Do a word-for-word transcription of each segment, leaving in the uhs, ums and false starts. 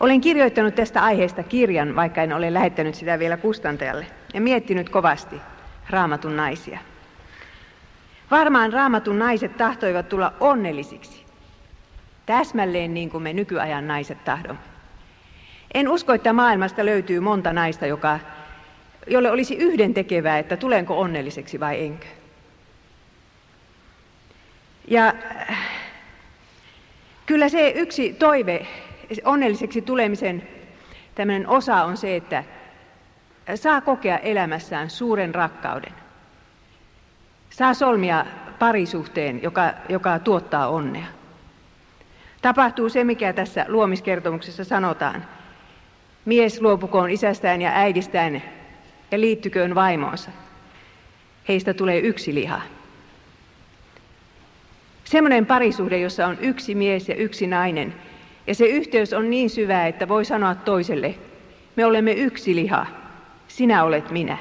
Olen kirjoittanut tästä aiheesta kirjan, vaikka en ole lähettänyt sitä vielä kustantajalle, ja miettinyt kovasti Raamatun naisia. Varmaan Raamatun naiset tahtoivat tulla onnellisiksi, täsmälleen niin kuin me nykyajan naiset tahdomme. En usko, että maailmasta löytyy monta naista, joka, jolle olisi yhdentekevää, että tulenko onnelliseksi vai enkö. Ja kyllä se yksi toive onnelliseksi tulemisen tämmöinen osa on se, että saa kokea elämässään suuren rakkauden. Saa solmia parisuhteen, joka, joka tuottaa onnea. Tapahtuu se, mikä tässä luomiskertomuksessa sanotaan. Mies luopukoon isästään ja äidistään ja liittyköön vaimoonsa. Heistä tulee yksi liha. Semmoinen parisuhde, jossa on yksi mies ja yksi nainen, ja se yhteys on niin syvä, että voi sanoa toiselle, me olemme yksi liha, sinä olet minä.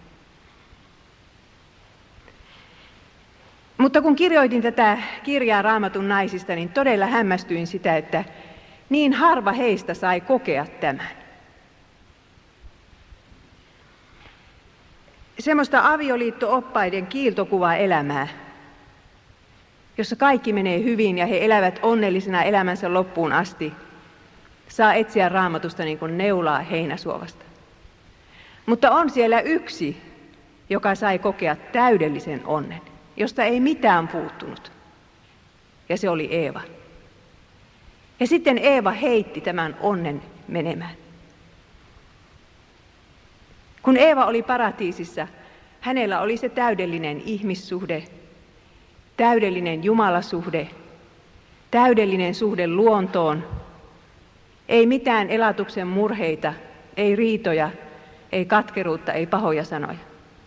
Mutta kun kirjoitin tätä kirjaa Raamatun naisista, niin todella hämmästyin sitä, että niin harva heistä sai kokea tämän. Semmoista avioliitto-oppaiden kiiltokuvaa elämää, jossa kaikki menee hyvin ja he elävät onnellisena elämänsä loppuun asti, saa etsiä Raamatusta niin kuin neulaa heinäsuovasta. Mutta on siellä yksi, joka sai kokea täydellisen onnen, josta ei mitään puuttunut. Ja se oli Eeva. Ja sitten Eeva heitti tämän onnen menemään. Kun Eeva oli paratiisissa, hänellä oli se täydellinen ihmissuhde, täydellinen jumalasuhde, täydellinen suhde luontoon, ei mitään elatuksen murheita, ei riitoja, ei katkeruutta, ei pahoja sanoja.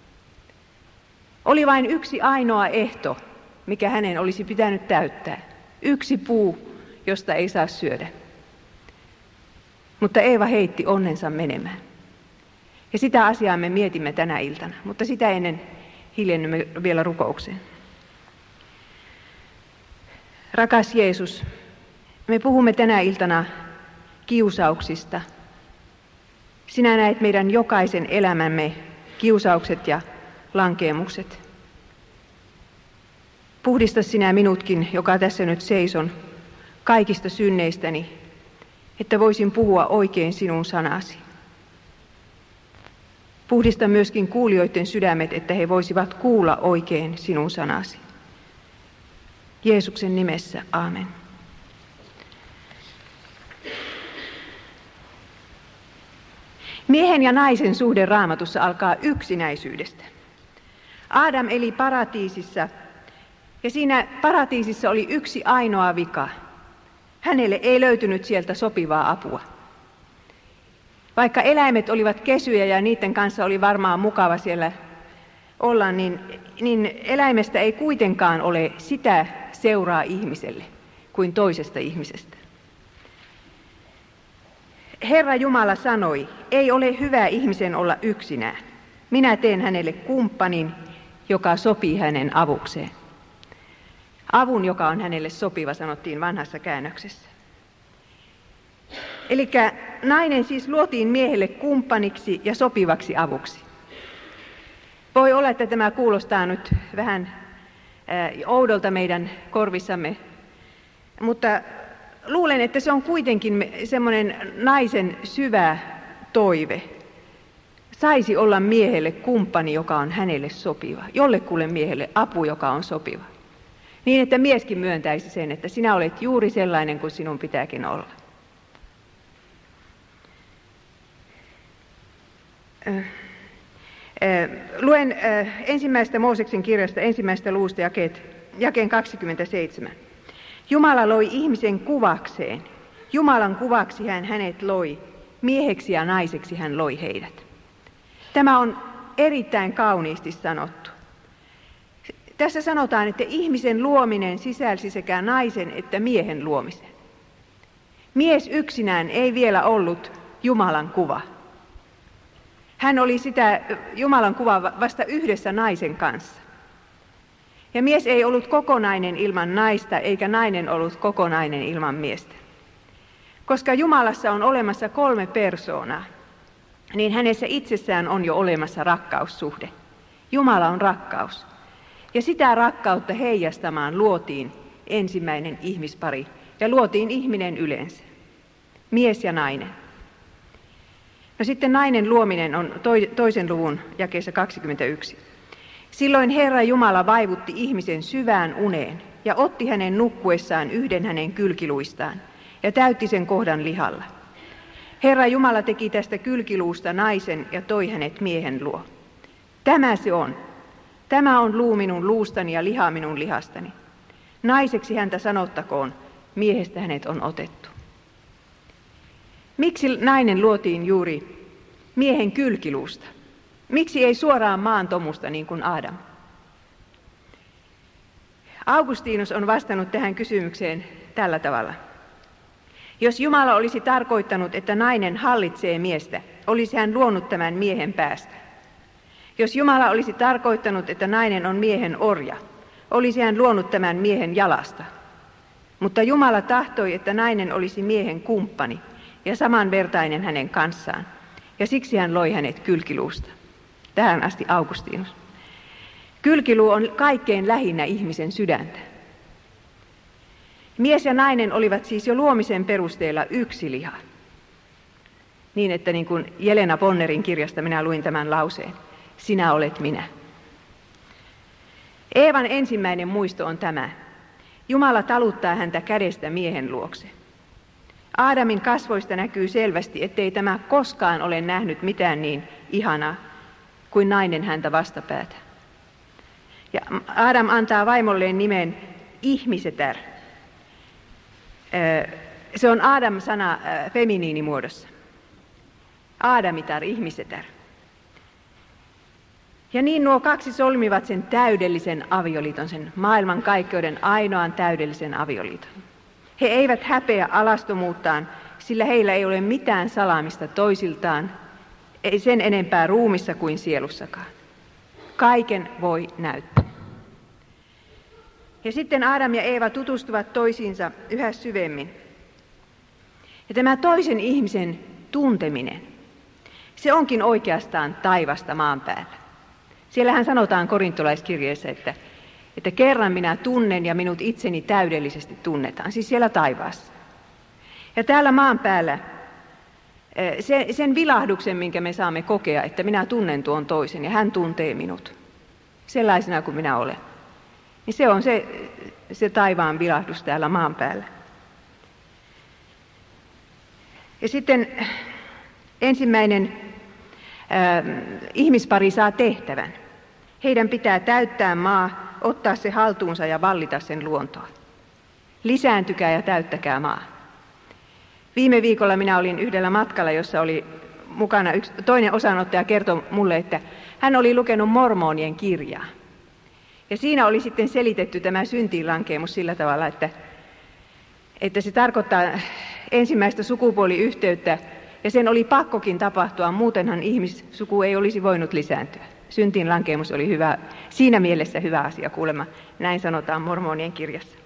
Oli vain yksi ainoa ehto, mikä hänen olisi pitänyt täyttää. Yksi puu, josta ei saa syödä. Mutta Eeva heitti onnensa menemään. Ja sitä asiaa me mietimme tänä iltana, mutta sitä ennen hiljennymme vielä rukoukseen. Rakas Jeesus, me puhumme tänä iltana kiusauksista. Sinä näet meidän jokaisen elämämme kiusaukset ja lankeemukset. Puhdista sinä minutkin, joka tässä nyt seison, kaikista synneistäni, että voisin puhua oikein sinun sanasi. Puhdista myöskin kuulijoiden sydämet, että he voisivat kuulla oikein sinun sanasi. Jeesuksen nimessä, aamen. Miehen ja naisen suhde Raamatussa alkaa yksinäisyydestä. Aadam eli paratiisissa, ja siinä paratiisissa oli yksi ainoa vika. Hänelle ei löytynyt sieltä sopivaa apua. Vaikka eläimet olivat kesyjä ja niiden kanssa oli varmaan mukava siellä olla, niin, niin eläimestä ei kuitenkaan ole sitä seuraa ihmiselle kuin toisesta ihmisestä. Herra Jumala sanoi, ei ole hyvä ihmisen olla yksinään. Minä teen hänelle kumppanin, joka sopii hänen avukseen. Avun, joka on hänelle sopiva, sanottiin vanhassa käännöksessä. Eli nainen siis luotiin miehelle kumppaniksi ja sopivaksi avuksi. Voi olla, että tämä kuulostaa nyt vähän oudolta meidän korvissamme, mutta luulen, että se on kuitenkin semmoinen naisen syvä toive. Saisi olla miehelle kumppani, joka on hänelle sopiva, jollekulle miehelle apu, joka on sopiva. Niin, että mieskin myöntäisi sen, että sinä olet juuri sellainen kuin sinun pitääkin olla. Luen ensimmäistä Mooseksen kirjasta, ensimmäistä luvusta jakeet, jakeen kaksikymmentäseitsemän. Jumala loi ihmisen kuvakseen. Jumalan kuvaksi hän hänet loi. Mieheksi ja naiseksi hän loi heidät. Tämä on erittäin kauniisti sanottu. Tässä sanotaan, että ihmisen luominen sisälsi sekä naisen että miehen luomisen. Mies yksinään ei vielä ollut Jumalan kuva. Hän oli sitä Jumalan kuvaa vasta yhdessä naisen kanssa. Ja mies ei ollut kokonainen ilman naista, eikä nainen ollut kokonainen ilman miestä. Koska Jumalassa on olemassa kolme persoonaa, niin hänessä itsessään on jo olemassa rakkaussuhde. Jumala on rakkaus. Ja sitä rakkautta heijastamaan luotiin ensimmäinen ihmispari ja luotiin ihminen yleensä. Mies ja nainen. No sitten nainen luominen on toisen luvun jakeessa kaksikymmentäyksi. Silloin Herra Jumala vaivutti ihmisen syvään uneen ja otti hänen nukkuessaan yhden hänen kylkiluistaan ja täytti sen kohdan lihalla. Herra Jumala teki tästä kylkiluusta naisen ja toi hänet miehen luo. Tämä se on. Tämä on luu minun luustani ja liha minun lihastani. Naiseksi häntä sanottakoon, miehestä hänet on otettu. Miksi nainen luotiin juuri miehen kylkiluusta? Miksi ei suoraan maan tomusta niin kuin Adam? Augustinus on vastannut tähän kysymykseen tällä tavalla. Jos Jumala olisi tarkoittanut, että nainen hallitsee miestä, olisi hän luonut tämän miehen päästä. Jos Jumala olisi tarkoittanut, että nainen on miehen orja, olisi hän luonut tämän miehen jalasta. Mutta Jumala tahtoi, että nainen olisi miehen kumppani ja samanvertainen hänen kanssaan, ja siksi hän loi hänet kylkiluusta. Tähän asti Augustinus. Kylkiluu on kaikkein lähinnä ihmisen sydäntä. Mies ja nainen olivat siis jo luomisen perusteella yksi liha. Niin, että niin kuin Jelena Bonnerin kirjasta minä luin tämän lauseen. Sinä olet minä. Eevan ensimmäinen muisto on tämä. Jumala taluttaa häntä kädestä miehen luokse. Aadamin kasvoista näkyy selvästi, ettei tämä koskaan ole nähnyt mitään niin ihanaa kuin nainen häntä vastapäätä. Ja Aadam antaa vaimolleen nimen ihmisetär. Se on Aadam-sana feminiinimuodossa. Aadamitar, ihmisetär. Ja niin nuo kaksi solmivat sen täydellisen avioliiton, sen maailmankaikkeuden ainoan täydellisen avioliiton. He eivät häpeä alastomuuttaan, sillä heillä ei ole mitään salaamista toisiltaan, ei sen enempää ruumissa kuin sielussakaan. Kaiken voi näyttää. Ja sitten Adam ja Eeva tutustuvat toisiinsa yhä syvemmin. Ja tämä toisen ihmisen tunteminen, se onkin oikeastaan taivasta maan päällä. Siellähän sanotaan korintolaiskirjeessä, että, että kerran minä tunnen ja minut itseni täydellisesti tunnetaan, siis siellä taivaassa. Ja täällä maan päällä sen, sen vilahduksen, minkä me saamme kokea, että minä tunnen tuon toisen ja hän tuntee minut sellaisena kuin minä olen. Niin se on se, se taivaan vilahdus täällä maan päällä. Ja sitten ensimmäinen äh, ihmispari saa tehtävän. Heidän pitää täyttää maa, ottaa se haltuunsa ja vallita sen luontoa. Lisääntykää ja täyttäkää maa. Viime viikolla minä olin yhdellä matkalla, jossa oli mukana yksi, toinen osanottaja kertoi mulle, että hän oli lukenut mormonien kirjaa. Ja siinä oli sitten selitetty tämä syntiinlankeemus sillä tavalla, että, että se tarkoittaa ensimmäistä sukupuoliyhteyttä, ja sen oli pakkokin tapahtua, muutenhan ihmissuku ei olisi voinut lisääntyä. Syntiinlankeemus oli hyvä, siinä mielessä hyvä asia kuulemma, näin sanotaan mormonien kirjassa.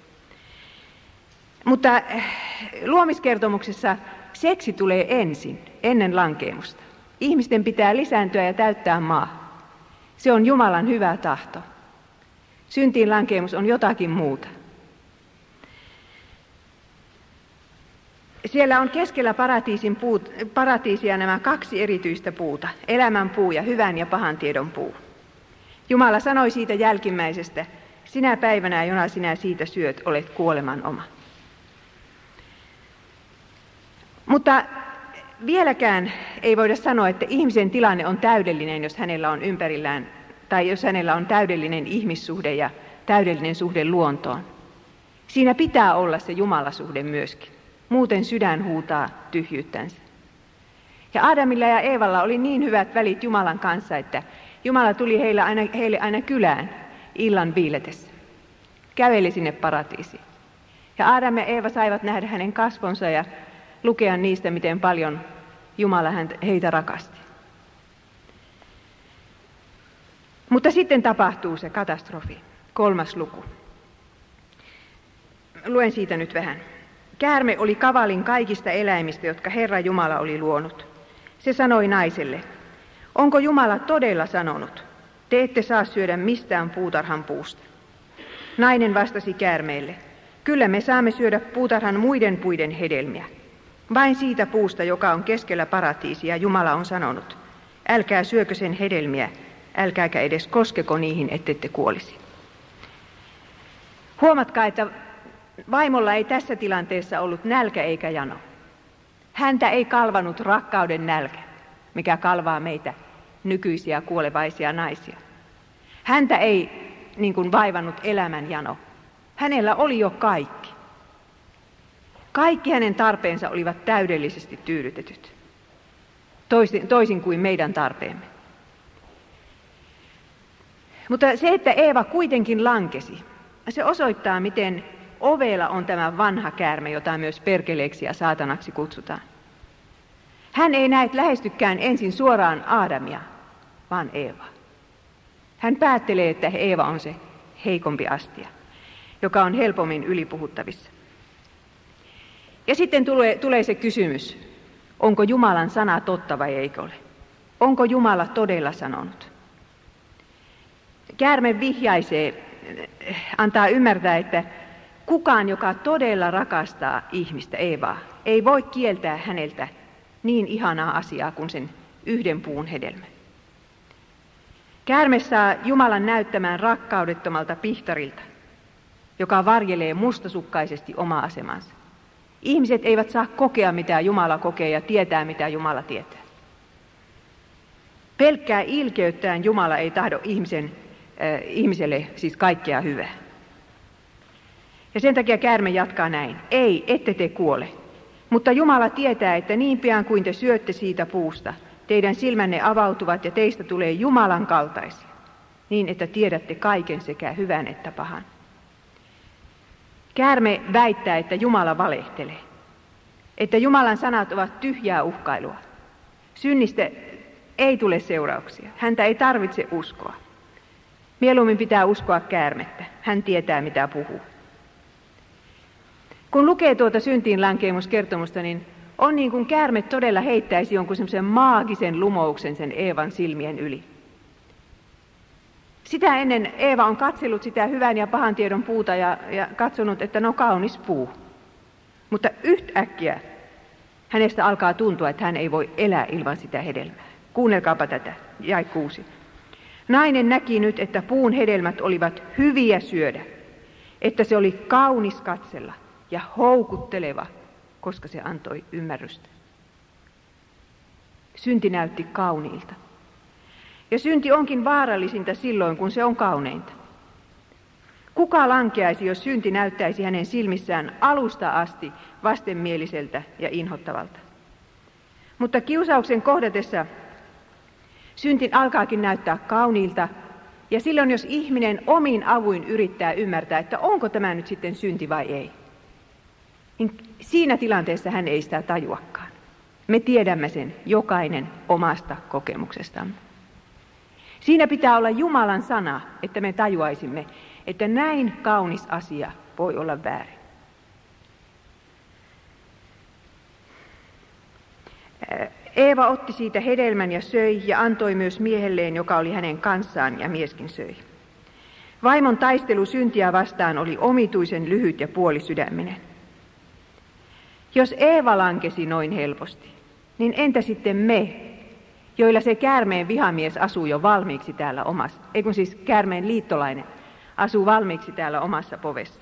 Mutta luomiskertomuksessa seksi tulee ensin, ennen lankeemusta. Ihmisten pitää lisääntyä ja täyttää maa. Se on Jumalan hyvä tahto. Syntiinlankeemus on jotakin muuta. Siellä on keskellä paratiisin puut, paratiisia nämä kaksi erityistä puuta, elämän puu ja hyvän ja pahan tiedon puu. Jumala sanoi siitä jälkimmäisestä, sinä päivänä, jona sinä siitä syöt, olet kuoleman oma. Mutta vieläkään ei voida sanoa, että ihmisen tilanne on täydellinen, jos hänellä on ympärillään, tai jos hänellä on täydellinen ihmissuhde ja täydellinen suhde luontoon. Siinä pitää olla se Jumalasuhde myöskin. Muuten sydän huutaa tyhjyyttänsä. Ja Aadamilla ja Eevalla oli niin hyvät välit Jumalan kanssa, että Jumala tuli heille aina, heille aina kylään illan viiletessä. Käveli sinne paratiisiin. Ja Aadam ja Eeva saivat nähdä hänen kasvonsa ja lukea niistä, miten paljon Jumala heitä rakasti. Mutta sitten tapahtuu se katastrofi, kolmas luku. Luen siitä nyt vähän. Käärme oli kavalin kaikista eläimistä, jotka Herra Jumala oli luonut. Se sanoi naiselle, onko Jumala todella sanonut, te ette saa syödä mistään puutarhan puusta. Nainen vastasi käärmeelle, kyllä me saamme syödä puutarhan muiden puiden hedelmiä. Vain siitä puusta, joka on keskellä paratiisia, Jumala on sanonut, älkää syökö sen hedelmiä, älkääkä edes koskeko niihin, ettette kuolisi. Huomatkaa, että vaimolla ei tässä tilanteessa ollut nälkä eikä jano. Häntä ei kalvanut rakkauden nälkä, mikä kalvaa meitä nykyisiä kuolevaisia naisia. Häntä ei niin kuin vaivannut elämän jano. Hänellä oli jo kaikki. Kaikki hänen tarpeensa olivat täydellisesti tyydytetyt, toisin, toisin kuin meidän tarpeemme. Mutta se, että Eeva kuitenkin lankesi, se osoittaa, miten ovela on tämä vanha käärme, jota myös perkeleeksi ja saatanaksi kutsutaan. Hän ei näet lähestykään ensin suoraan Aadamia, vaan Eevaa. Hän päättelee, että Eeva on se heikompi astia, joka on helpommin ylipuhuttavissa. Ja sitten tulee, tulee se kysymys, onko Jumalan sana totta vai eikö ole? Onko Jumala todella sanonut? Käärme vihjaisee, antaa ymmärtää, että kukaan, joka todella rakastaa ihmistä, Eevaa, ei voi kieltää häneltä niin ihanaa asiaa kuin sen yhden puun hedelmä. Käärme saa Jumalan näyttämään rakkaudettomalta pihtarilta, joka varjelee mustasukkaisesti omaa asemansa. Ihmiset eivät saa kokea, mitä Jumala kokee, ja tietää, mitä Jumala tietää. Pelkkää ilkeyttään Jumala ei tahdo ihmisen, äh, ihmiselle siis kaikkea hyvää. Ja sen takia käärme jatkaa näin. Ei, ette te kuole. Mutta Jumala tietää, että niin pian kuin te syötte siitä puusta, teidän silmänne avautuvat ja teistä tulee Jumalan kaltaisia, niin että tiedätte kaiken sekä hyvän että pahan. Käärme väittää, että Jumala valehtelee, että Jumalan sanat ovat tyhjää uhkailua. Synnistä ei tule seurauksia, häntä ei tarvitse uskoa. Mieluummin pitää uskoa käärmettä, hän tietää mitä puhuu. Kun lukee tuota syntiinlankeemuskertomusta, niin on niin kuin käärme todella heittäisi jonkun semmoisen maagisen lumouksen sen Eevan silmien yli. Sitä ennen Eeva on katsellut sitä hyvän ja pahan tiedon puuta ja, ja katsonut, että no kaunis puu. Mutta yhtäkkiä hänestä alkaa tuntua, että hän ei voi elää ilman sitä hedelmää. Kuunnelkaapa tätä, jae kuusi. Nainen näki nyt, että puun hedelmät olivat hyviä syödä, että se oli kaunis katsella ja houkutteleva, koska se antoi ymmärrystä. Synti näytti kauniilta. Ja synti onkin vaarallisinta silloin, kun se on kauneinta. Kuka lankeaisi, jos synti näyttäisi hänen silmissään alusta asti vastenmieliseltä ja inhottavalta? Mutta kiusauksen kohdatessa synti alkaakin näyttää kauniilta, ja silloin jos ihminen omin avuin yrittää ymmärtää, että onko tämä nyt sitten synti vai ei, niin siinä tilanteessa hän ei sitä tajuakaan. Me tiedämme sen jokainen omasta kokemuksestamme. Siinä pitää olla Jumalan sana, että me tajuaisimme, että näin kaunis asia voi olla väärin. Eeva otti siitä hedelmän ja söi ja antoi myös miehelleen, joka oli hänen kanssaan, ja mieskin söi. Vaimon taistelu syntiä vastaan oli omituisen lyhyt ja puolisydäminen. Jos Eeva lankesi noin helposti, niin entä sitten me, joilla se käärmeen vihamies asuu jo valmiiksi täällä omassa, ei kun siis käärmeen liittolainen asuu valmiiksi täällä omassa povessa.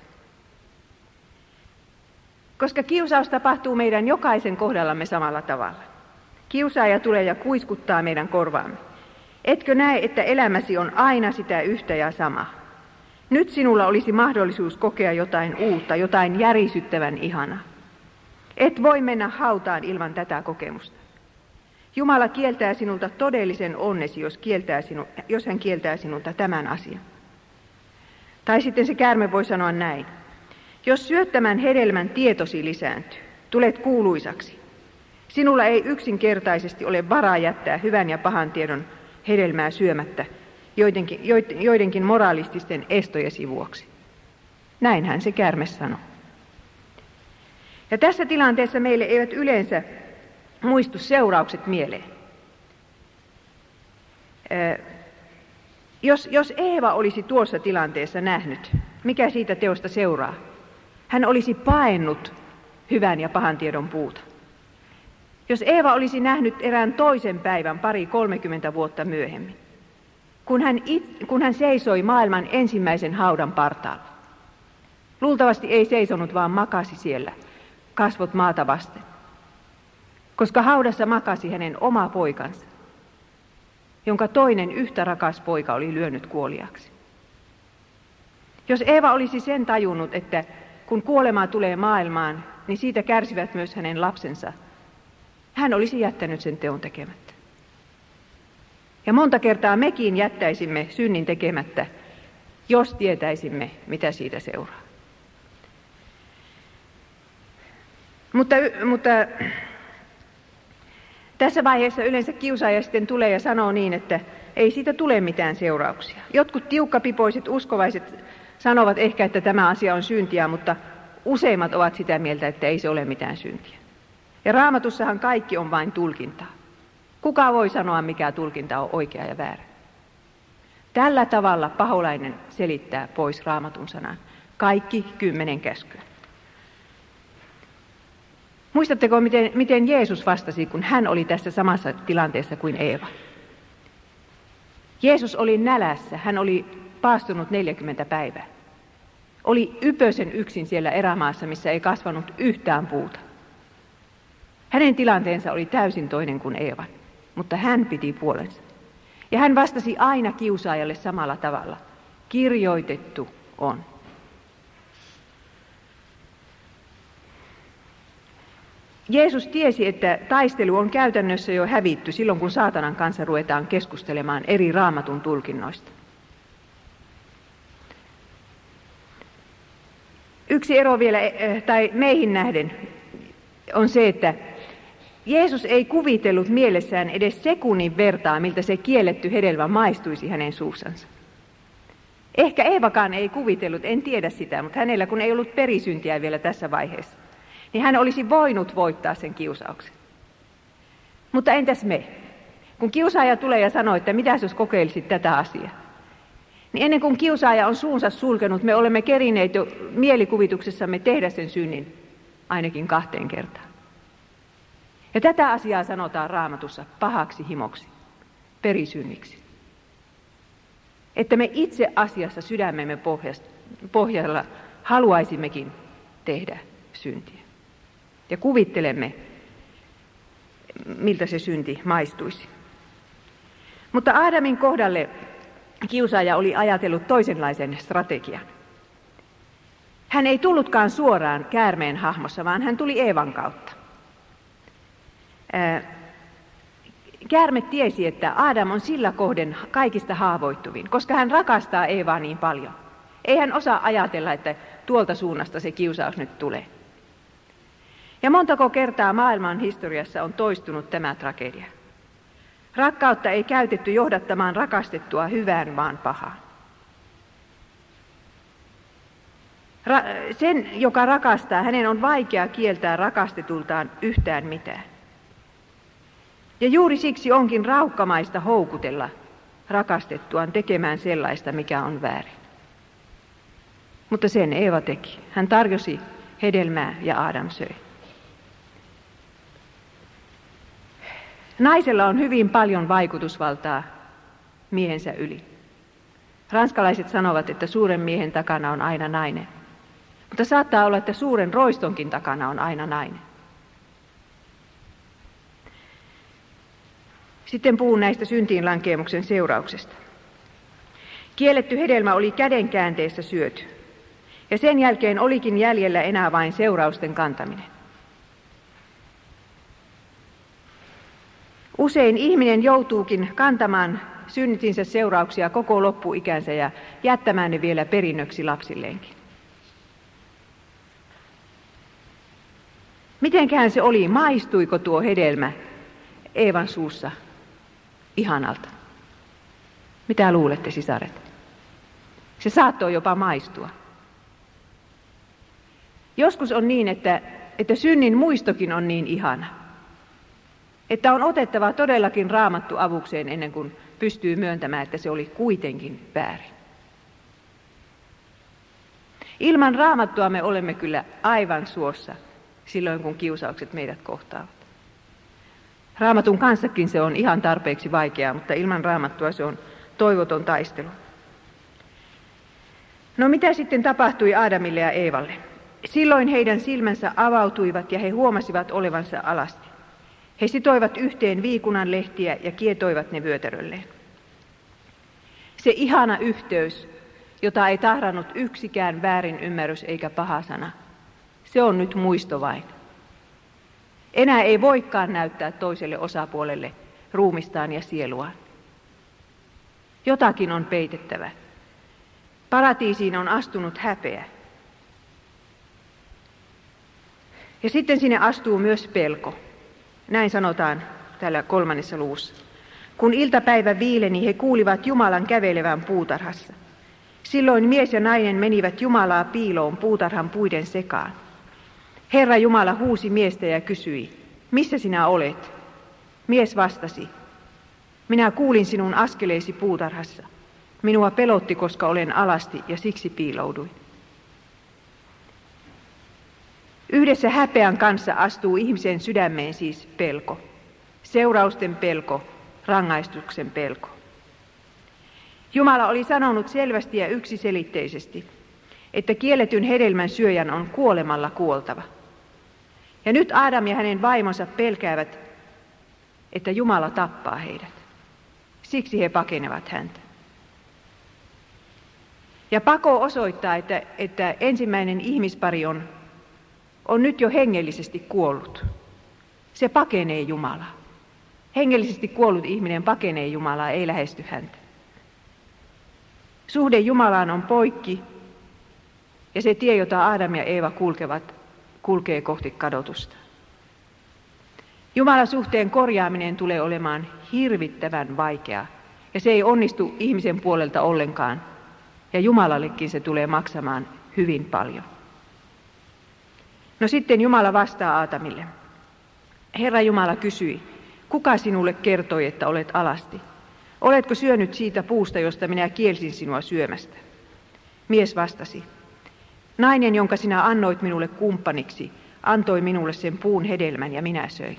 Koska kiusaus tapahtuu meidän jokaisen kohdallamme samalla tavalla. Kiusaaja tulee ja kuiskuttaa meidän korvaamme. Etkö näe, että elämäsi on aina sitä yhtä ja samaa? Nyt sinulla olisi mahdollisuus kokea jotain uutta, jotain järisyttävän ihanaa. Et voi mennä hautaan ilman tätä kokemusta. Jumala kieltää sinulta todellisen onnesi, jos, kieltää sinu, jos hän kieltää sinulta tämän asian. Tai sitten se käärme voi sanoa näin. Jos syöt tämän hedelmän, tietosi lisääntyy, tulet kuuluisaksi. Sinulla ei yksinkertaisesti ole varaa jättää hyvän ja pahan tiedon hedelmää syömättä joidenkin, joidenkin moraalististen estojesi vuoksi. Näinhän se käärme sanoo. Ja tässä tilanteessa meille eivät yleensä muistu seuraukset mieleen. Jos, jos Eeva olisi tuossa tilanteessa nähnyt, mikä siitä teosta seuraa, hän olisi paennut hyvän ja pahan tiedon puuta. Jos Eeva olisi nähnyt erään toisen päivän pari kolmekymmentä vuotta myöhemmin, kun hän, it, kun hän seisoi maailman ensimmäisen haudan partaalla. Luultavasti ei seisonut, vaan makasi siellä, kasvot maata vasten, koska haudassa makasi hänen oma poikansa, jonka toinen yhtä rakas poika oli lyönyt kuoliaksi. Jos Eeva olisi sen tajunnut, että kun kuolema tulee maailmaan, niin siitä kärsivät myös hänen lapsensa, hän olisi jättänyt sen teon tekemättä. Ja monta kertaa mekin jättäisimme synnin tekemättä, jos tietäisimme, mitä siitä seuraa. Mutta, mutta tässä vaiheessa yleensä kiusaaja sitten tulee ja sanoo niin, että ei siitä tule mitään seurauksia. Jotkut tiukkapipoiset uskovaiset sanovat ehkä, että tämä asia on syntiä, mutta useimmat ovat sitä mieltä, että ei se ole mitään syntiä. Ja Raamatussahan kaikki on vain tulkintaa. Kuka voi sanoa, mikä tulkinta on oikea ja väärä? Tällä tavalla paholainen selittää pois Raamatun sanan. Kaikki kymmenen käskyä. Muistatteko, miten, miten Jeesus vastasi, kun hän oli tässä samassa tilanteessa kuin Eeva? Jeesus oli nälässä, hän oli paastunut neljäkymmentä päivää. Oli ypösen yksin siellä erämaassa, missä ei kasvanut yhtään puuta. Hänen tilanteensa oli täysin toinen kuin Eevan, mutta hän piti puolensa. Ja hän vastasi aina kiusaajalle samalla tavalla. Kirjoitettu on. Jeesus tiesi, että taistelu on käytännössä jo hävitty silloin, kun saatanan kanssa ruvetaan keskustelemaan eri Raamatun tulkinnoista. Yksi ero vielä, tai meihin nähden, on se, että Jeesus ei kuvitellut mielessään edes sekunnin vertaa, miltä se kielletty hedelmä maistuisi hänen suussansa. Ehkä Eevakaan ei kuvitellut, en tiedä sitä, mutta hänellä kun ei ollut perisyntiä vielä tässä vaiheessa, niin hän olisi voinut voittaa sen kiusauksen. Mutta entäs me? Kun kiusaaja tulee ja sanoo, että mitäs jos kokeilisit tätä asiaa, niin ennen kuin kiusaaja on suunsa sulkenut, me olemme kerineet jo mielikuvituksessamme tehdä sen synnin ainakin kahteen kertaan. Ja tätä asiaa sanotaan Raamatussa pahaksi himoksi, perisynniksi. Että me itse asiassa sydämemme pohjalla haluaisimmekin tehdä syntiä. Ja kuvittelemme, miltä se synti maistuisi. Mutta Aadamin kohdalle kiusaaja oli ajatellut toisenlaisen strategian. Hän ei tullutkaan suoraan käärmeen hahmossa, vaan hän tuli Eevan kautta. Käärme tiesi, että Aadam on sillä kohden kaikista haavoittuvin, koska hän rakastaa Eevaa niin paljon. Ei hän osaa ajatella, että tuolta suunnasta se kiusaus nyt tulee. Ja montako kertaa maailman historiassa on toistunut tämä tragedia. Rakkautta ei käytetty johdattamaan rakastettua hyvään, vaan pahaan. Ra- sen, joka rakastaa, hänen on vaikea kieltää rakastetultaan yhtään mitään. Ja juuri siksi onkin raukkamaista houkutella rakastettuaan tekemään sellaista, mikä on väärin. Mutta sen Eeva teki. Hän tarjosi hedelmää ja Aadam söi. Naisella on hyvin paljon vaikutusvaltaa miehensä yli. Ranskalaiset sanovat, että suuren miehen takana on aina nainen. Mutta saattaa olla, että suuren roistonkin takana on aina nainen. Sitten puhun näistä syntiinlankeemuksen seurauksesta. Kielletty hedelmä oli käden käänteessä syöty. Ja sen jälkeen olikin jäljellä enää vain seurausten kantaminen. Usein ihminen joutuukin kantamaan syntinsä seurauksia koko loppuikänsä ja jättämään ne vielä perinnöksi lapsilleenkin. Mitenköhän se oli? Maistuiko tuo hedelmä Eevan suussa ihanalta? Mitä luulette, sisaret? Se saattoi jopa maistua. Joskus on niin, että, että synnin muistokin on niin ihana, että on otettava todellakin Raamattu avukseen ennen kuin pystyy myöntämään, että se oli kuitenkin väärin. Ilman Raamattua me olemme kyllä aivan suossa silloin, kun kiusaukset meidät kohtaavat. Raamatun kanssakin se on ihan tarpeeksi vaikeaa, mutta ilman Raamattua se on toivoton taistelu. No mitä sitten tapahtui Aadamille ja Eevalle? Silloin heidän silmänsä avautuivat ja he huomasivat olevansa alasti. He sitoivat yhteen viikunan lehtiä ja kietoivat ne vyötärölleen. Se ihana yhteys, jota ei tahrannut yksikään väärin ymmärrys eikä paha sana, se on nyt muisto vain. Enää ei voikaan näyttää toiselle osapuolelle ruumistaan ja sieluaan. Jotakin on peitettävä. Paratiisiin on astunut häpeä. Ja sitten sinne astuu myös pelko. Näin sanotaan täällä kolmannessa luvussa. Kun iltapäivä viileni, he kuulivat Jumalan kävelevän puutarhassa. Silloin mies ja nainen menivät Jumalaa piiloon puutarhan puiden sekaan. Herra Jumala huusi miestä ja kysyi, missä sinä olet? Mies vastasi, minä kuulin sinun askeleesi puutarhassa. Minua pelotti, koska olen alasti ja siksi piilouduin. Yhdessä häpeän kanssa astuu ihmisen sydämeen siis pelko. Seurausten pelko, rangaistuksen pelko. Jumala oli sanonut selvästi ja yksiselitteisesti, että kielletyn hedelmän syöjän on kuolemalla kuoltava. Ja nyt Aadam ja hänen vaimonsa pelkäävät, että Jumala tappaa heidät. Siksi he pakenevat häntä. Ja pako osoittaa, että, että ensimmäinen ihmispari on, on nyt jo hengellisesti kuollut. Se pakenee Jumalaa. Hengellisesti kuollut ihminen pakenee Jumalaa, ei lähesty häntä. Suhde Jumalaan on poikki, ja se tie, jota Aadam ja Eeva kulkevat, kulkee kohti kadotusta. Jumalan suhteen korjaaminen tulee olemaan hirvittävän vaikeaa, ja se ei onnistu ihmisen puolelta ollenkaan, ja Jumalallekin se tulee maksamaan hyvin paljon. No sitten Jumala vastaa Aatamille. Herra Jumala kysyi, kuka sinulle kertoi, että olet alasti? Oletko syönyt siitä puusta, josta minä kielsin sinua syömästä? Mies vastasi, nainen, jonka sinä annoit minulle kumppaniksi, antoi minulle sen puun hedelmän ja minä söin.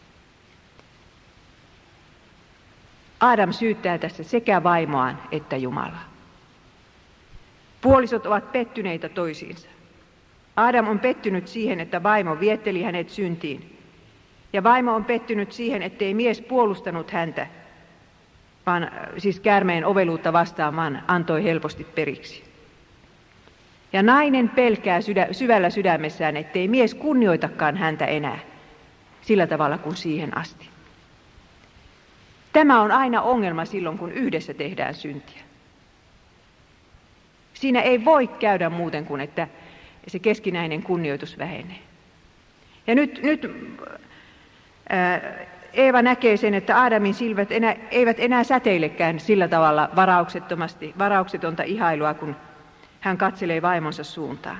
Aadam syyttää tässä sekä vaimoaan että Jumalaa. Puolisot ovat pettyneitä toisiinsa. Aadam on pettynyt siihen, että vaimo vietteli hänet syntiin. Ja vaimo on pettynyt siihen, ettei mies puolustanut häntä, vaan siis käärmeen oveluutta vastaan, vaan antoi helposti periksi. Ja nainen pelkää sydä, syvällä sydämessään, ettei mies kunnioitakaan häntä enää sillä tavalla kuin siihen asti. Tämä on aina ongelma silloin, kun yhdessä tehdään syntiä. Siinä ei voi käydä muuten kuin, että se keskinäinen kunnioitus vähenee. Ja nyt, nyt ää, Eeva näkee sen, että Aadamin silmät enää, eivät enää säteilekään sillä tavalla varauksettomasti, varauksetonta ihailua, kun hän katselee vaimonsa suuntaan.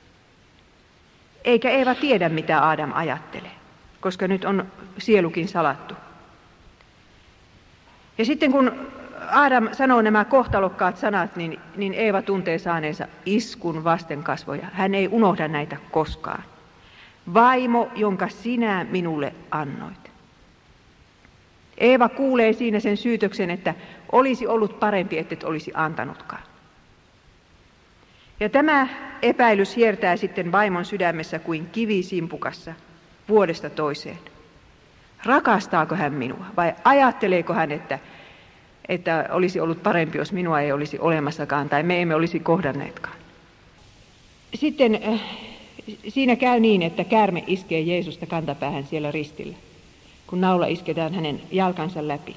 Eikä Eeva tiedä, mitä Aadam ajattelee, koska nyt on sielukin salattu. Ja sitten kun Aadam sanoo nämä kohtalokkaat sanat, niin, niin Eeva tuntee saaneensa iskun vasten kasvoja. Hän ei unohda näitä koskaan. Vaimo, jonka sinä minulle annoit. Eeva kuulee siinä sen syytöksen, että olisi ollut parempi, ettet olisi antanutkaan. Ja tämä epäilys hiertää sitten vaimon sydämessä kuin kivi simpukassa vuodesta toiseen. Rakastaako hän minua vai ajatteleeko hän, että, että olisi ollut parempi, jos minua ei olisi olemassakaan tai me emme olisi kohdanneetkaan. Sitten äh, siinä käy niin, että käärme iskee Jeesusta kantapäähän siellä ristillä, kun naula isketään hänen jalkansa läpi.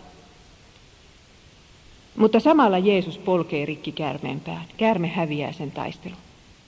Mutta samalla Jeesus polkee rikki käärmeen pään. Käärme häviää sen taistelun.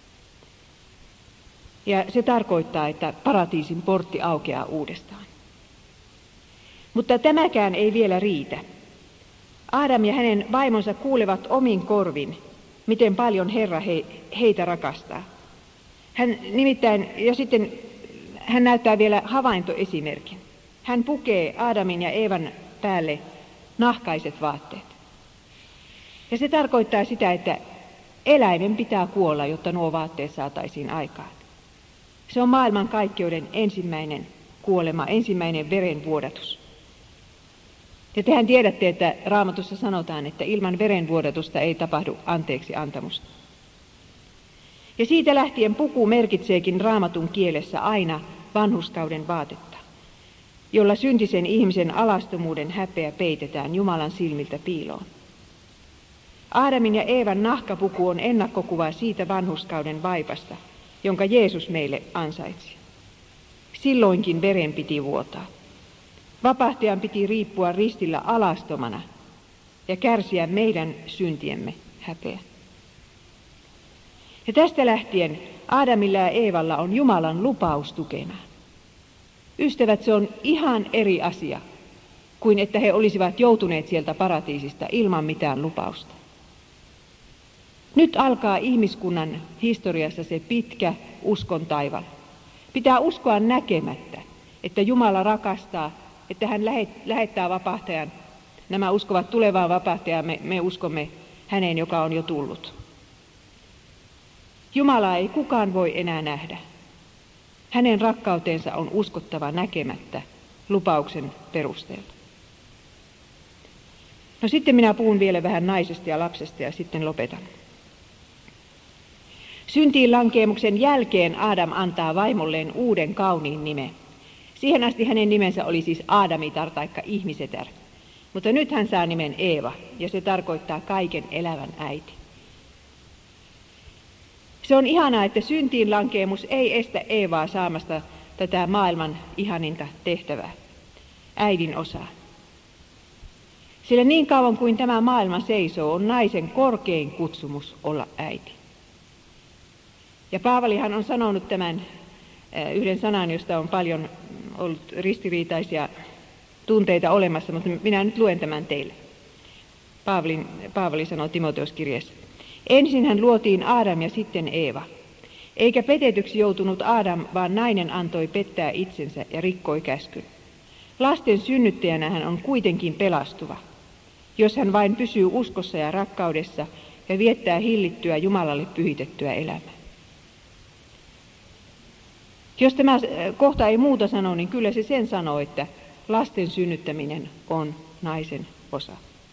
Ja se tarkoittaa, että paratiisin portti aukeaa uudestaan. Mutta tämäkään ei vielä riitä. Aadam ja hänen vaimonsa kuulevat omin korvin, miten paljon Herra he, heitä rakastaa. Hän nimittäin, ja sitten hän näyttää vielä havaintoesimerkin. Hän pukee Aadamin ja Eevan päälle nahkaiset vaatteet. Ja se tarkoittaa sitä, että eläimen pitää kuolla, jotta nuo vaatteet saataisiin aikaan. Se on maailmankaikkeuden ensimmäinen kuolema, ensimmäinen verenvuodatus. Ja tehän tiedätte, että Raamatussa sanotaan, että ilman verenvuodatusta ei tapahdu anteeksi antamusta. Ja siitä lähtien puku merkitseekin Raamatun kielessä aina vanhurskauden vaatetta, jolla syntisen ihmisen alastomuuden häpeä peitetään Jumalan silmiltä piiloon. Aadamin ja Eevan nahkapuku on ennakkokuva siitä vanhurskauden vaipasta, jonka Jeesus meille ansaitsi. Silloinkin veren piti vuotaa. Vapahtajan piti riippua ristillä alastomana ja kärsiä meidän syntiemme häpeä. Ja tästä lähtien Aadamilla ja Eevalla on Jumalan lupaus tukemaan. Ystävät, se on ihan eri asia kuin että he olisivat joutuneet sieltä paratiisista ilman mitään lupausta. Nyt alkaa ihmiskunnan historiassa se pitkä uskon taival. Pitää uskoa näkemättä, että Jumala rakastaa, että hän lähettää vapahtajan. Nämä uskovat tulevaan vapahtajaan, me, me uskomme häneen, joka on jo tullut. Jumalaa ei kukaan voi enää nähdä. Hänen rakkautensa on uskottava näkemättä lupauksen perusteella. No sitten minä puhun vielä vähän naisesta ja lapsesta ja sitten lopetan. Syntiin lankeemuksen jälkeen Aadam antaa vaimolleen uuden kauniin nimen. Siihen asti hänen nimensä oli siis Aadamitar taikka ihmisetär. Mutta nyt hän saa nimen Eeva ja se tarkoittaa kaiken elävän äiti. Se on ihanaa, että syntiin lankeemus ei estä Eevaa saamasta tätä maailman ihaninta tehtävää, äidin osaa. Sillä niin kauan kuin tämä maailma seisoo, on naisen korkein kutsumus olla äiti. Ja Paavalihan on sanonut tämän yhden sanan, josta on paljon ollut ristiriitaisia tunteita olemassa, mutta minä nyt luen tämän teille. Paavalin, Paavali sanoo Timoteuskirjeessä. Ensin hän luotiin Aadam ja sitten Eeva. Eikä petetyksi joutunut Aadam, vaan nainen antoi pettää itsensä ja rikkoi käskyn. Lasten synnyttäjänä hän on kuitenkin pelastuva, jos hän vain pysyy uskossa ja rakkaudessa ja viettää hillittyä Jumalalle pyhitettyä elämää. Jos tämä kohta ei muuta sano, niin kyllä se sen sanoo, että lasten synnyttäminen on naisen osa.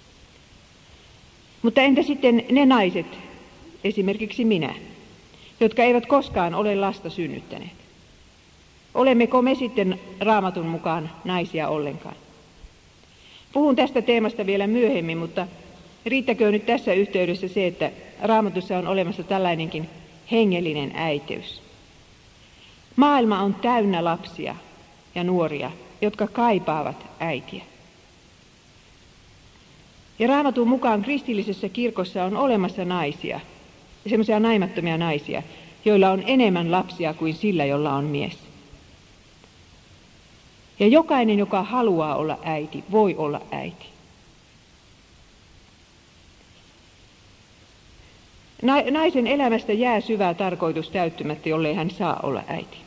Mutta entä sitten ne naiset, esimerkiksi minä, jotka eivät koskaan ole lasta synnyttäneet? Olemmeko me sitten Raamatun mukaan naisia ollenkaan? Puhun tästä teemasta vielä myöhemmin, mutta riittäkö nyt tässä yhteydessä se, että Raamatussa on olemassa tällainenkin hengellinen äiteys. Maailma on täynnä lapsia ja nuoria, jotka kaipaavat äitiä. Ja Raamatun mukaan kristillisessä kirkossa on olemassa naisia, semmoisia naimattomia naisia, joilla on enemmän lapsia kuin sillä, jolla on mies. Ja jokainen, joka haluaa olla äiti, voi olla äiti. Naisen elämästä jää syvä tarkoitus täyttymättä, jollei hän saa olla äiti.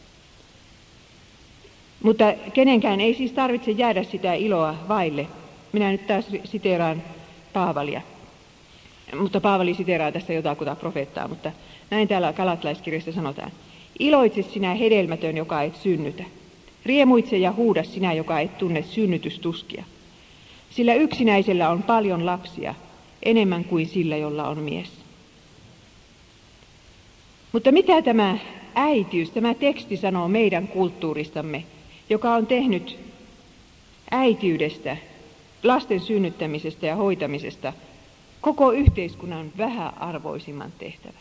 Mutta kenenkään ei siis tarvitse jäädä sitä iloa vaille. Minä nyt taas siteeraan Paavalia. Mutta Paavali siteeraa tässä jotakuta profeettaa, mutta näin täällä Galattalaiskirjassa sanotaan. Iloitse sinä hedelmätön, joka et synnytä. Riemuitse ja huuda sinä, joka et tunne synnytystuskia. Sillä yksinäisellä on paljon lapsia, enemmän kuin sillä, jolla on mies. Mutta mitä tämä äitiys, tämä teksti sanoo meidän kulttuuristamme, joka on tehnyt äitiydestä, lasten synnyttämisestä ja hoitamisesta koko yhteiskunnan vähäarvoisimman tehtävän?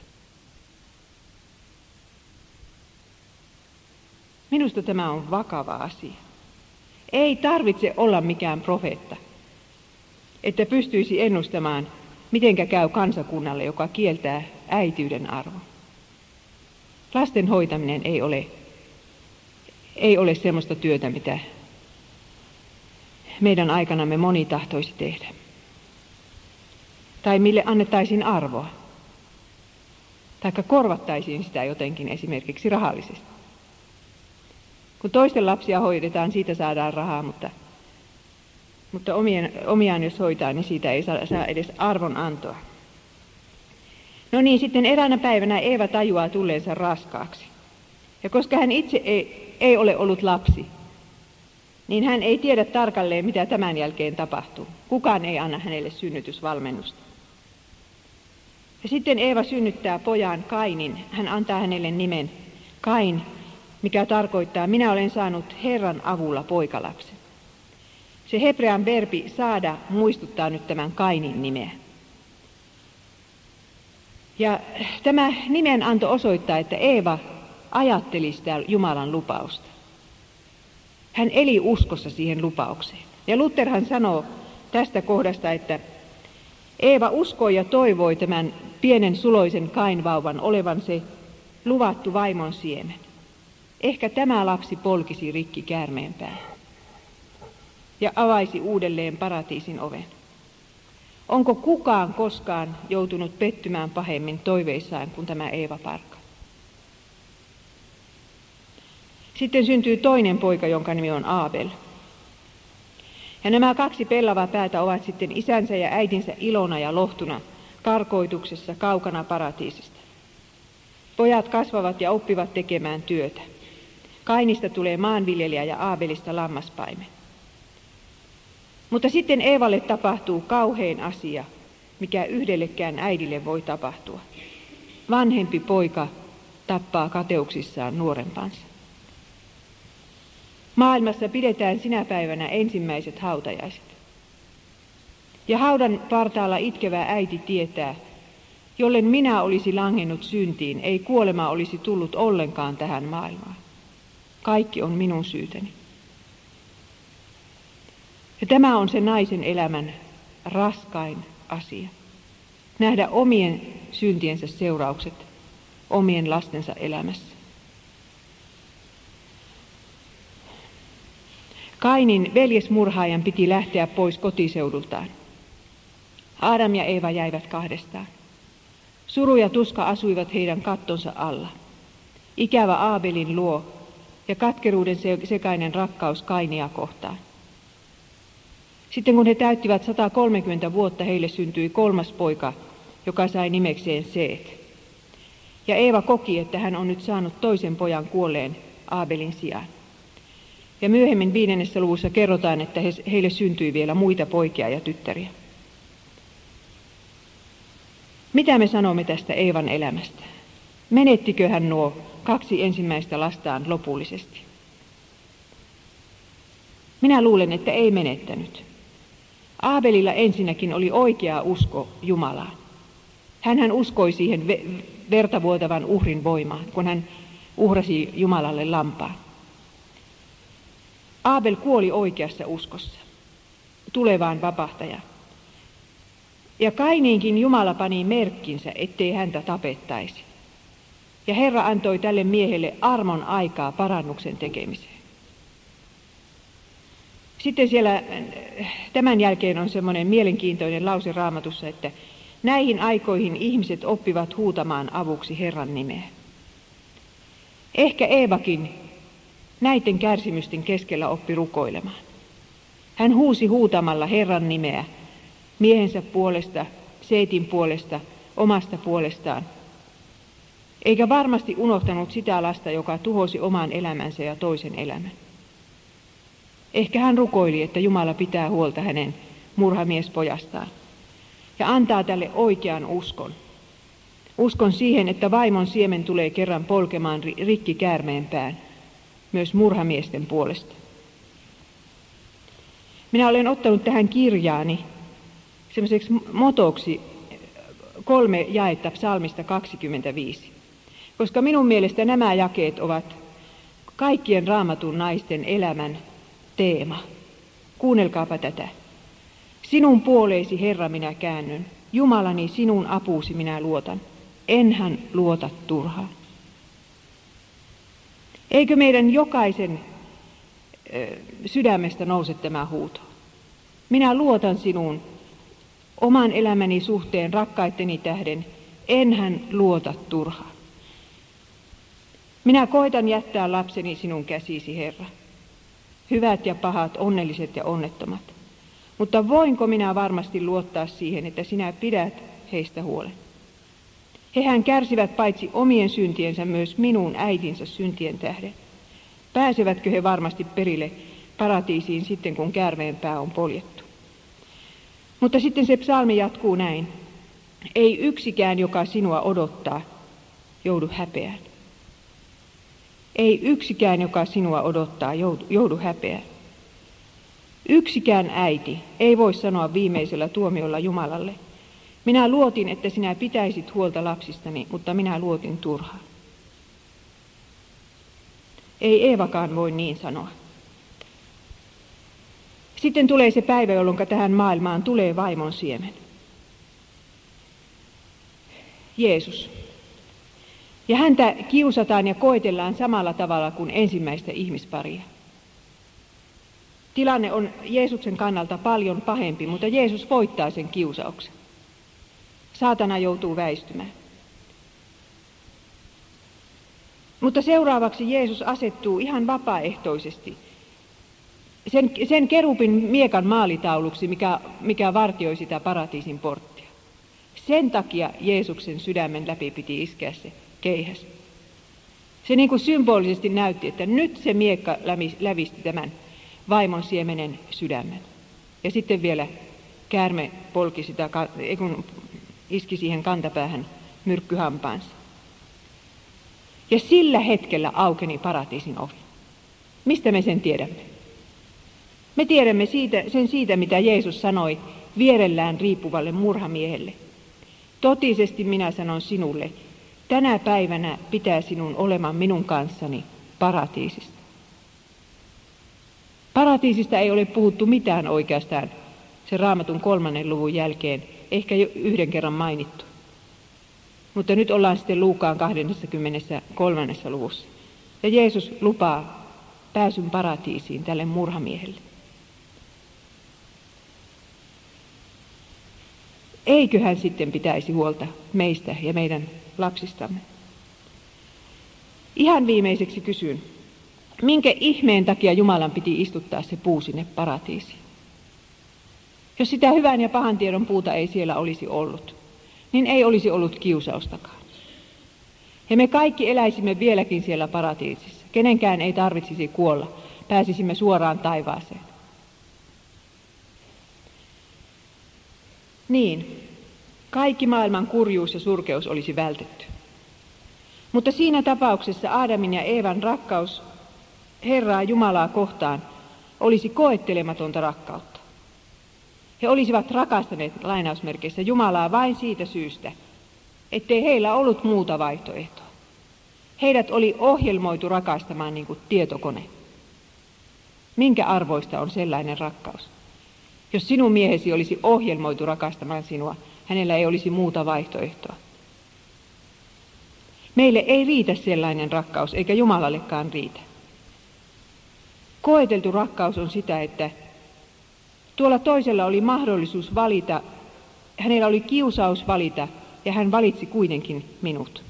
Minusta tämä on vakava asia. Ei tarvitse olla mikään profeetta, että pystyisi ennustamaan, mitenkä käy kansakunnalle, joka kieltää äitiyden arvon. Lasten hoitaminen ei ole, ei ole semmoista työtä, mitä meidän aikanamme moni tahtoisi tehdä. Tai mille annettaisiin arvoa. Tai korvattaisiin sitä jotenkin esimerkiksi rahallisesti. Kun toisten lapsia hoidetaan, siitä saadaan rahaa, mutta, mutta omien, omiaan jos hoitaa, niin siitä ei saa, saa edes arvonantoa. No niin, sitten eräänä päivänä Eeva tajuaa tulleensa raskaaksi. Ja koska hän itse ei, ei ole ollut lapsi, niin hän ei tiedä tarkalleen, mitä tämän jälkeen tapahtuu. Kukaan ei anna hänelle synnytysvalmennusta. Ja sitten Eeva synnyttää pojan Kainin. Hän antaa hänelle nimen Kain, mikä tarkoittaa, minä olen saanut Herran avulla poikalapsen. Se hebrean verbi saada muistuttaa nyt tämän Kainin nimeä. Ja tämä nimenanto osoittaa, että Eeva ajatteli sitä Jumalan lupausta. Hän eli uskossa siihen lupaukseen. Ja Lutherhan sanoo tästä kohdasta, että Eeva uskoi ja toivoi tämän pienen suloisen Kainvauvan olevan se luvattu vaimon siemen. Ehkä tämä lapsi polkisi rikki käärmeenpään ja avaisi uudelleen paratiisin oven. Onko kukaan koskaan joutunut pettymään pahemmin toiveissaan kuin tämä Eeva Parka? Sitten syntyy toinen poika, jonka nimi on Aabel. Ja nämä kaksi pellavaa päätä ovat sitten isänsä ja äitinsä ilona ja lohtuna karkoituksessa kaukana paratiisista. Pojat kasvavat ja oppivat tekemään työtä. Kainista tulee maanviljelijä ja Aabelista lammaspaimen. Mutta sitten Eevalle tapahtuu kauhein asia, mikä yhdellekään äidille voi tapahtua. Vanhempi poika tappaa kateuksissaan nuorempansa. Maailmassa pidetään sinä päivänä ensimmäiset hautajaiset. Ja haudan partaalla itkevä äiti tietää, jollen minä olisi langennut syntiin, ei kuolema olisi tullut ollenkaan tähän maailmaan. Kaikki on minun syytäni. Ja tämä on se naisen elämän raskain asia. Nähdä omien syntiensä seuraukset omien lastensa elämässä. Kainin veljesmurhaajan piti lähteä pois kotiseudultaan. Aadam ja Eeva jäivät kahdestaan. Suru ja tuska asuivat heidän kattonsa alla. Ikävä Aabelin luo ja katkeruuden sekainen rakkaus Kainia kohtaan. Sitten kun he täyttivät sata kolmekymmentä vuotta, heille syntyi kolmas poika, joka sai nimekseen Seet. Ja Eeva koki, että hän on nyt saanut toisen pojan kuolleen Aabelin sijaan. Ja myöhemmin viidennessä luvussa kerrotaan, että heille syntyi vielä muita poikia ja tyttäriä. Mitä me sanomme tästä Eevan elämästä? Menettikö hän nuo kaksi ensimmäistä lastaan lopullisesti? Minä luulen, että ei menettänyt. Aabelilla ensinnäkin oli oikea usko Jumalaan. Hänhän uskoi siihen vertavuotavan uhrin voimaan, kun hän uhrasi Jumalalle lampaan. Aabel kuoli oikeassa uskossa, tulevaan vapahtajaan. Ja Kainiinkin Jumala pani merkkinsä, ettei häntä tapettaisi. Ja Herra antoi tälle miehelle armon aikaa parannuksen tekemiseen. Sitten siellä tämän jälkeen on semmoinen mielenkiintoinen lause Raamatussa, että näihin aikoihin ihmiset oppivat huutamaan avuksi Herran nimeä. Ehkä Eevakin näiden kärsimysten keskellä oppi rukoilemaan. Hän huusi huutamalla Herran nimeä miehensä puolesta, Seetin puolesta, omasta puolestaan. Eikä varmasti unohtanut sitä lasta, joka tuhosi oman elämänsä ja toisen elämän. Ehkä hän rukoili, että Jumala pitää huolta hänen murhamiespojastaan ja antaa tälle oikean uskon. Uskon siihen, että vaimon siemen tulee kerran polkemaan rikki käärmeenpään, myös murhamiesten puolesta. Minä olen ottanut tähän kirjaani semmoiseksi motoksi kolme jaetta psalmista kaksikymmentäviisi, koska minun mielestä nämä jakeet ovat kaikkien Raamatun naisten elämän teema. Kuunnelkaapa tätä. Sinun puoleesi, Herra, minä käännyn. Jumalani, sinun apuusi minä luotan. Enhän luota turhaan. Eikö meidän jokaisen ö, sydämestä nouse tämä huuto? Minä luotan sinuun oman elämäni suhteen rakkaitteni tähden. Enhän luota turhaan. Minä koitan jättää lapseni sinun käsisi, Herra. Hyvät ja pahat, onnelliset ja onnettomat. Mutta voinko minä varmasti luottaa siihen, että sinä pidät heistä huolen? Hehän kärsivät paitsi omien syntiensä myös minun äitinsä syntien tähden. Pääsevätkö he varmasti perille paratiisiin sitten, kun käärmeen pää on poljettu? Mutta sitten se psalmi jatkuu näin. Ei yksikään, joka sinua odottaa, joudu häpeään. Ei yksikään, joka sinua odottaa, joudu, joudu häpeään. Yksikään äiti ei voi sanoa viimeisellä tuomiolla Jumalalle, minä luotin, että sinä pitäisit huolta lapsistani, mutta minä luotin turhaan. Ei Eevakaan voi niin sanoa. Sitten tulee se päivä, jolloin tähän maailmaan tulee vaimon siemen. Jeesus. Ja häntä kiusataan ja koetellaan samalla tavalla kuin ensimmäistä ihmisparia. Tilanne on Jeesuksen kannalta paljon pahempi, mutta Jeesus voittaa sen kiusauksen. Saatana joutuu väistymään. Mutta seuraavaksi Jeesus asettuu ihan vapaaehtoisesti sen, sen kerubin miekan maalitauluksi, mikä, mikä vartioi sitä paratiisin porttia. Sen takia Jeesuksen sydämen läpi piti iskeä se keihäs. Se niin kuin symbolisesti näytti, että nyt se miekka lävisti tämän vaimon siemenen sydämen. Ja sitten vielä käärme polki sitä, kun iski siihen kantapäähän myrkkyhampaansa. Ja sillä hetkellä aukeni paratiisin ovi. Mistä me sen tiedämme? Me tiedämme siitä, sen siitä, mitä Jeesus sanoi vierellään riippuvalle murhamiehelle. Totisesti minä sanon sinulle, tänä päivänä pitää sinun olemaan minun kanssani paratiisista. Paratiisista ei ole puhuttu mitään oikeastaan sen Raamatun kolmannen luvun jälkeen, ehkä jo yhden kerran mainittu. Mutta nyt ollaan sitten Luukaan kaksikymmentäkolme luvussa. Ja Jeesus lupaa pääsyn paratiisiin tälle murhamiehelle. Eiköhän sitten pitäisi huolta meistä ja meidän lapsistamme? Ihan viimeiseksi kysyn, minkä ihmeen takia Jumalan piti istuttaa se puu sinne paratiisiin? Jos sitä hyvän ja pahan tiedon puuta ei siellä olisi ollut, niin ei olisi ollut kiusaustakaan. Ja me kaikki eläisimme vieläkin siellä paratiisissa. Kenenkään ei tarvitsisi kuolla, pääsisimme suoraan taivaaseen. Niin, kaikki maailman kurjuus ja surkeus olisi vältetty. Mutta siinä tapauksessa Aadamin ja Eevan rakkaus Herraa Jumalaa kohtaan olisi koettelematonta rakkautta. He olisivat rakastaneet lainausmerkeissä Jumalaa vain siitä syystä, ettei heillä ollut muuta vaihtoehtoa. Heidät oli ohjelmoitu rakastamaan niin kuin tietokone. Minkä arvoista on sellainen rakkaus? Jos sinun miehesi olisi ohjelmoitu rakastamaan sinua, hänellä ei olisi muuta vaihtoehtoa. Meille ei riitä sellainen rakkaus, eikä Jumalallekaan riitä. Koeteltu rakkaus on sitä, että tuolla toisella oli mahdollisuus valita, hänellä oli kiusaus valita, ja hän valitsi kuitenkin minut.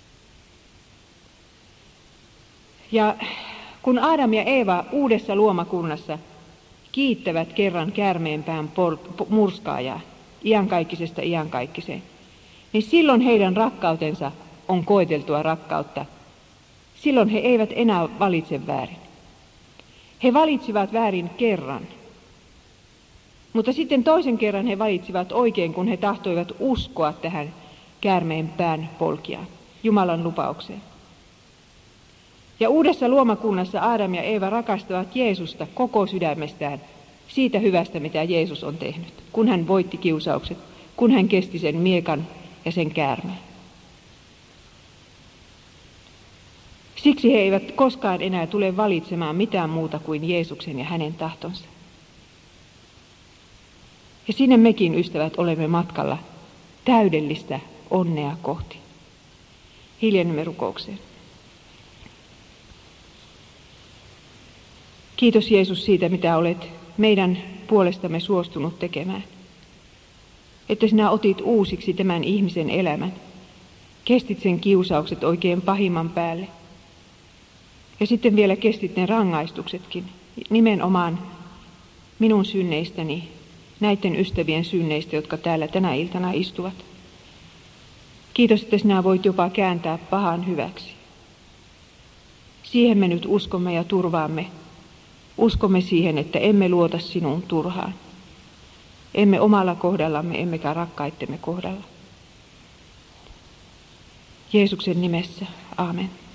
Ja kun Aadam ja Eeva uudessa luomakunnassa kiittävät kerran käärmeenpään por- murskaajaa iankaikkisesta iankaikkiseen, niin silloin heidän rakkautensa on koeteltua rakkautta. Silloin he eivät enää valitse väärin. He valitsivat väärin kerran. Mutta sitten toisen kerran he valitsivat oikein, kun he tahtoivat uskoa tähän käärmeen pään polkijaan, Jumalan lupaukseen. Ja uudessa luomakunnassa Aadam ja Eeva rakastavat Jeesusta koko sydämestään siitä hyvästä, mitä Jeesus on tehnyt, kun hän voitti kiusaukset, kun hän kesti sen miekan ja sen käärmeen. Siksi he eivät koskaan enää tule valitsemaan mitään muuta kuin Jeesuksen ja hänen tahtonsa. Ja sinne mekin, ystävät, olemme matkalla täydellistä onnea kohti. Hiljennymme rukoukseen. Kiitos Jeesus siitä, mitä olet meidän puolestamme suostunut tekemään. Että sinä otit uusiksi tämän ihmisen elämän. Kestit sen kiusaukset oikein pahimman päälle. Ja sitten vielä kestit ne rangaistuksetkin, nimenomaan minun synneistäni, näiden ystävien synneistä, jotka täällä tänä iltana istuvat. Kiitos, että sinä voit jopa kääntää pahan hyväksi. Siihen me nyt uskomme ja turvaamme. Uskomme siihen, että emme luota sinuun turhaan. Emme omalla kohdallamme, emmekä rakkaittemme kohdalla. Jeesuksen nimessä, aamen.